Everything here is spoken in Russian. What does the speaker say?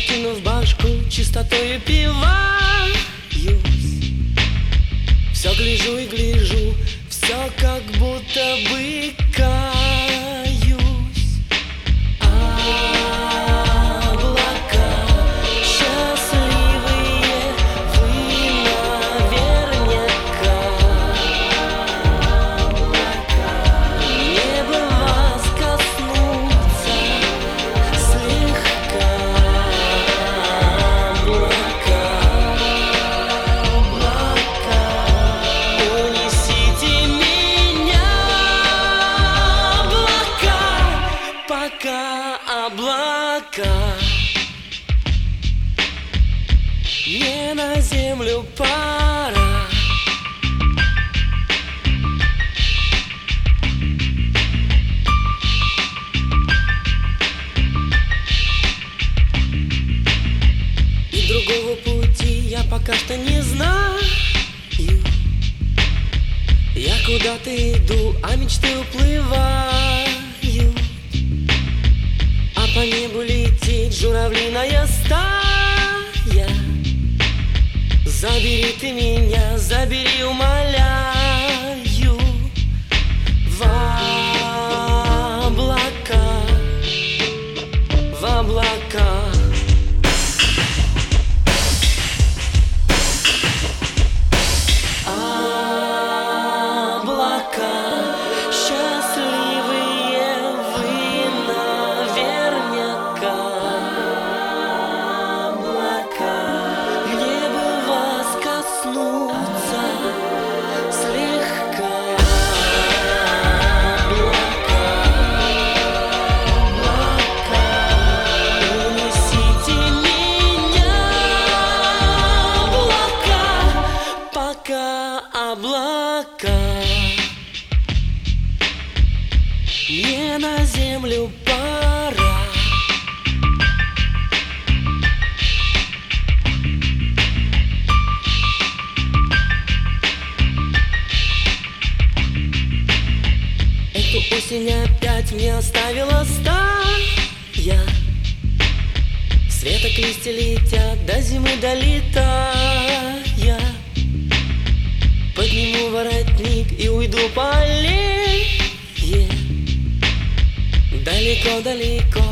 закинув башку, чистотою пиваюсь. Все гляжу и гляжу, все как будто бы каюсь. Облака счастливые, вы наверняка. Небо вас коснутся слегка. Облака, унесите меня, облака, пока облака мне на землю пора. И другого пути я пока что не знаю. Я куда-то иду, а мечты уплывают. А по небу летит журавлиная стая. Забери ты меня, забери, умоляю, в облака, в облака. Облака счастливые, вы наверняка. Облака, мне бы вас коснуться слегка. Облака, унесите меня, облака, пока облака мне на землю пора. Эту осень опять мне оставила стая. Светок листья летят, до зимы долетая. Подниму воротник и уйду по аллее. Далеко-далеко